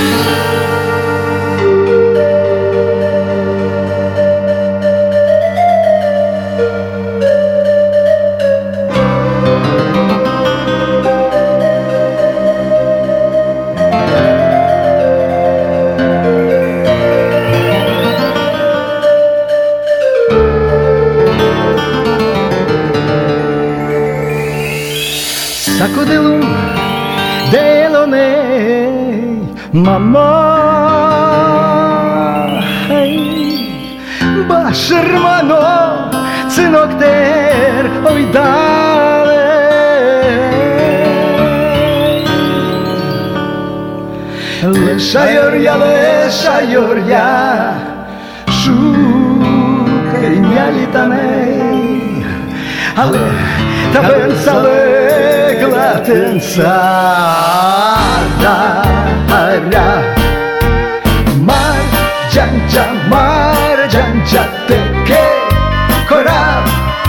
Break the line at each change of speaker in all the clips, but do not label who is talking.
Sacudelo delonei, mamma, baš hermano, synok ter, oj dalej. Leszajor ja, szukaj nialitanej, ale ta bęca legla ten carará. Mar janja teke korab,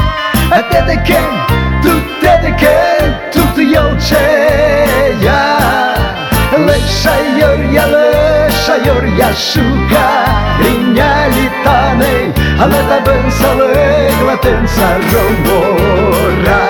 tu tedeken, tu yolcheya. Leszajor ja, szukaj nialitanej, ale ta bęca legla ten caromora.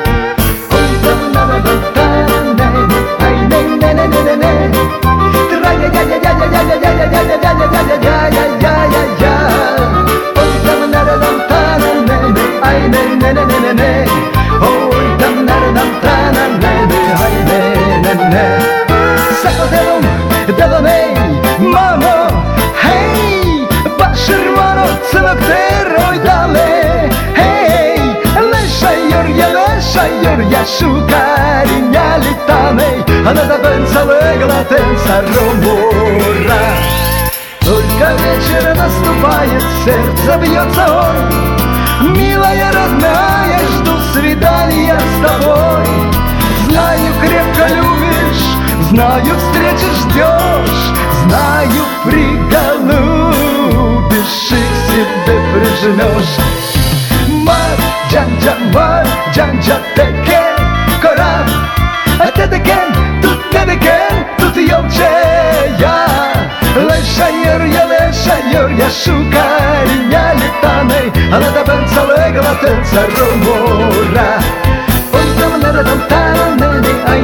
Mamo, hej, baš hermano, synok ter, oj dalej. Hej, leszajor ja, szukaj nialitanej, ale ta bęca legla ten caromora. Только вечер наступает, сердце бьется ой. Милая, родная, жду свидания с тобой. Знаю, крепко любишь, знаю, встречи ждешь, знаю, приголубишь и к себе прижмешь. Mar janja teke korab, tedeken, tu yolcheya. Leszajor ja, szukaj nialitanej, ale ta bęca legla ten caromora. Oj tam